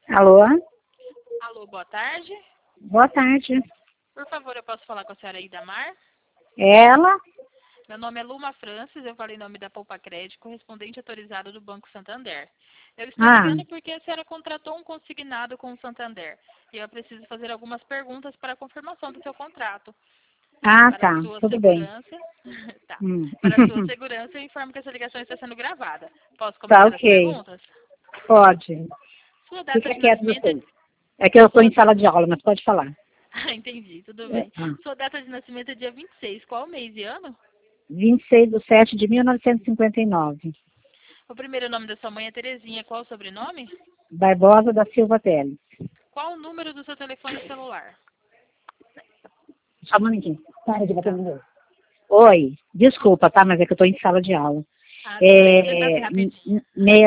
Alô? Alô, boa tarde. Boa tarde. Por favor, eu posso falar com a senhora Idamar? Ela? Meu nome é Luma Francis, eu falo em nome da Poupa Crédito, correspondente autorizado do Banco Santander. Eu estou ligando porque a senhora contratou um consignado com o Santander e eu preciso fazer algumas perguntas para a confirmação do seu contrato. Tá, Para a sua tudo bem. segurança, tá. Hum. Para a sua segurança, eu informo que essa ligação está sendo gravada. Posso Tá, começar as ok. perguntas? Pode. Sua data Fica de quieto nascimento. você. É que eu estou Sua... em sala de aula, mas pode falar. Entendi, tudo É, bem. ah. Sua data de nascimento é dia 26. Qual mês e ano? 26/7/1959. O primeiro nome da sua mãe é Terezinha. Qual o sobrenome? Barbosa da Silva Teles. Qual o número do seu telefone celular? Só um momentinho. Para de bater Tá. no meu. Oi, desculpa, tá? Mas é que eu estou em sala de aula. Tudo bem. Soletra bem É rapidinho.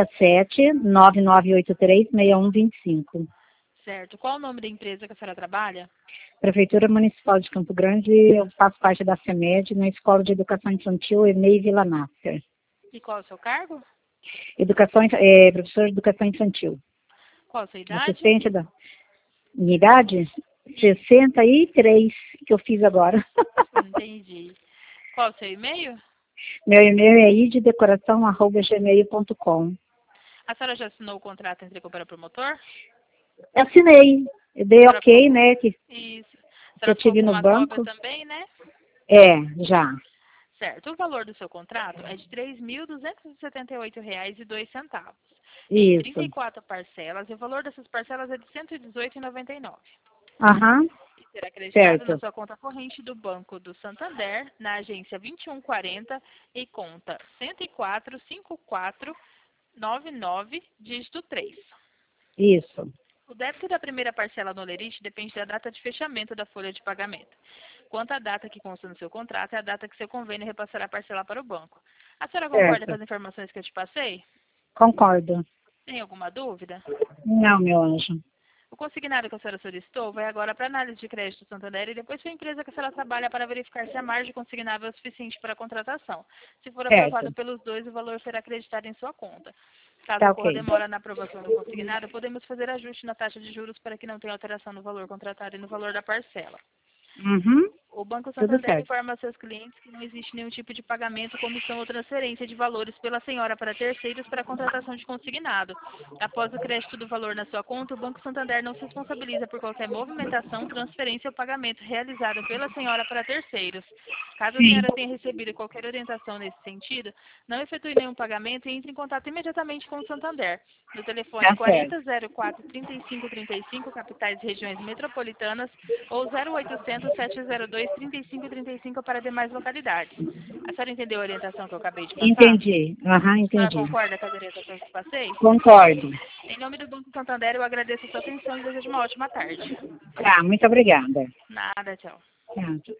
67-9983-6125. Certo. Qual o nome da empresa que a senhora trabalha? Prefeitura Municipal de Campo Grande, eu faço parte da CEMED, na Escola de Educação Infantil EMEI Vila Nácer. E qual o seu cargo? Professor de Educação Infantil. Qual a sua idade? Assistente da minha idade? 63, que eu fiz agora. Entendi. Qual o seu e-mail? Meu e-mail é iddecoração@gmail.com. A senhora já assinou o contrato entre compra e promotor? Assinei, eu dei A senhora ok, ficou... né, que Isso. A eu senhora ficou tive com no uma cópia banco. também, né? Já. Certo. O valor do seu contrato é de R$ 3.278,02. Em Isso. 34 parcelas, e o valor dessas parcelas é de R$ 118,99. Aham, E será acreditado na certo. sua conta corrente do Banco do Santander, na agência 2140 e conta 1045499, dígito 3. Isso. O débito da primeira parcela no Lerite depende da data de fechamento da folha de pagamento. Quanto à data que consta no seu contrato, é a data que seu convênio repassará a parcela para o banco. A senhora concorda com Certo. as informações que eu te passei? Concordo. Tem alguma dúvida? Não, meu anjo. O consignado que a senhora solicitou vai agora para análise de crédito Santander e depois para a empresa que a senhora trabalha para verificar se a margem consignável é suficiente para a contratação. Se for aprovado Certo. pelos dois, o valor será acreditado em sua conta. Caso Tá ocorra ok. demora na aprovação do consignado, podemos fazer ajuste na taxa de juros para que não tenha alteração no valor contratado e no valor da parcela. Uhum. O Banco Tudo Santander certo. informa a seus clientes que não existe nenhum tipo de pagamento, comissão ou transferência de valores pela senhora para terceiros para a contratação de consignado. Após o crédito do valor na sua conta, o Banco Santander não se responsabiliza por qualquer movimentação, transferência ou pagamento realizado pela senhora para terceiros. Caso a Sim. senhora tenha recebido qualquer orientação nesse sentido, não efetue nenhum pagamento e entre em contato imediatamente com o Santander. No telefone Tá certo. 4004-3535, capitais e regiões metropolitanas, ou 0800-702-3535 para demais localidades. A senhora entendeu a orientação que eu acabei de passar? Entendi. Aham, A senhora entendi. concorda com as orientações que passei? Concordo. Em nome do Banco Santander, eu agradeço a sua atenção e desejo uma ótima tarde. Tá, muito obrigada. Nada, tchau. Tá.